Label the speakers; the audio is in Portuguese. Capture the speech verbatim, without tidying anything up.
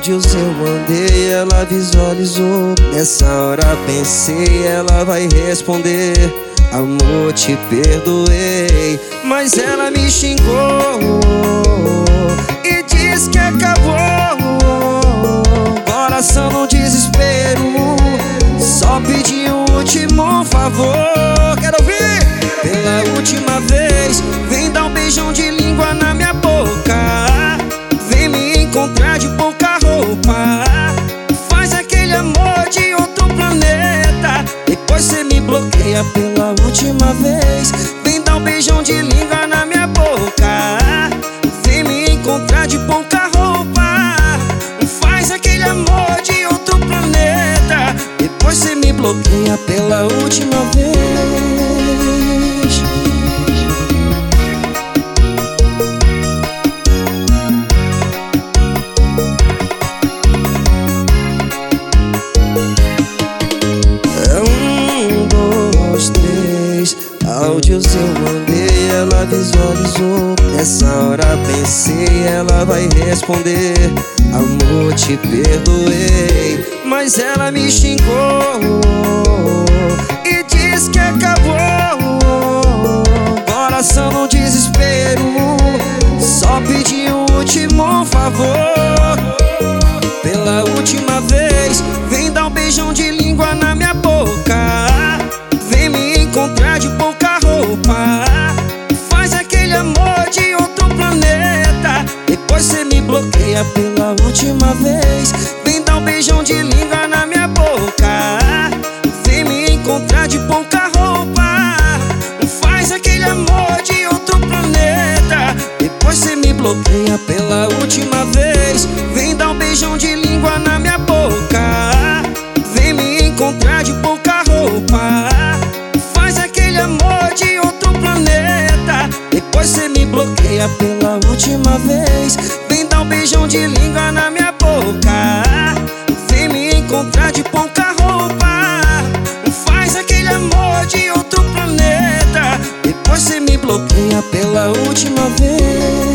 Speaker 1: áudios eu mandei, ela visualizou. Nessa hora pensei, ela vai responder: amor, te perdoei. Mas ela me xingou e disse que acabou. Coração no desespero, só pedi um último favor. Quero ouvir! Pela última vez, vem dar um beijão de língua na minha boca. Vem me encontrar de pouca roupa. Faz aquele amor de outro planeta. Depois cê me bloqueia pela última vez. Vem dar um beijão de língua na minha boca. Vem me encontrar de pouca roupa. Faz aquele amor de outro planeta. Depois cê me bloqueia pela última vez. Áudios eu mandei, ela visualizou. Nessa hora pensei, ela vai responder: amor, te perdoei. Mas ela me xingou e disse que acabou. Coração no desespero, só pedi um último favor. Pela última vez, vem dar um beijão de língua na minha boca. Vem me encontrar de pouca roupa. Faz aquele amor de outro planeta. Depois cê me bloqueia pela última vez. Vem dar um beijão de língua na minha boca. Vem me encontrar de pouca roupa. Faz aquele amor de outro planeta. Depois cê me bloqueia pela última vez. Vem dar um beijão de língua na minha boca. Vem me encontrar de pouca roupa. Faz aquele amor de outro planeta. Depois cê me bloqueia pela última vez. Vem dar um beijão de língua na minha boca. Vem me encontrar de pouca roupa. Faz aquele amor de outro planeta. Depois cê me bloqueia pela última vez.